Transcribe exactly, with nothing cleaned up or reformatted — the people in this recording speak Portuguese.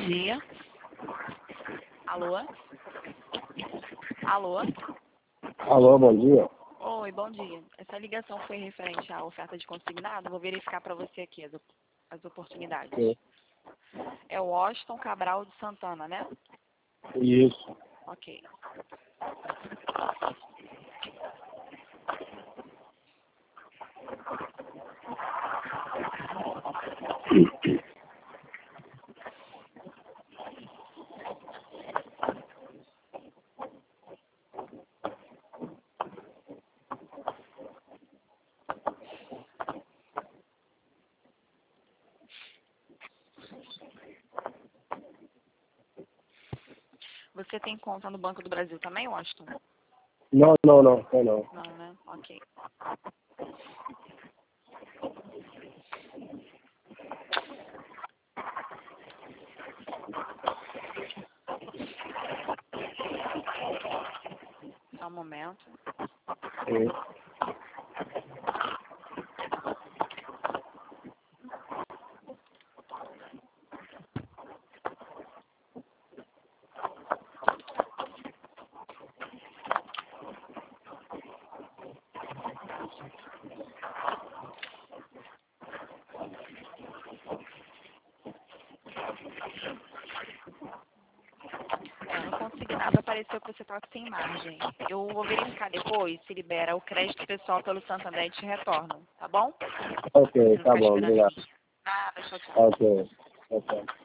dia. Alô? Alô? Alô, bom dia. Oi, bom dia. Essa ligação foi referente à oferta de consignado. Vou verificar para você aqui as, op- as oportunidades. Sim. É o Washington Cabral de Santana, né? Isso. Ok. Você tem conta no Banco do Brasil também, Washington? Não, não, não, não, não. Não, né? Ok. Só um momento. Sim. É, no consignado apareceu que você está sem margem. Eu vou verificar depois se libera o crédito pessoal pelo Santander e te retorno, tá bom? Ok, Não tá ficar bom, esperando obrigado. aqui. Nada, tchau, tchau. Ok, ok.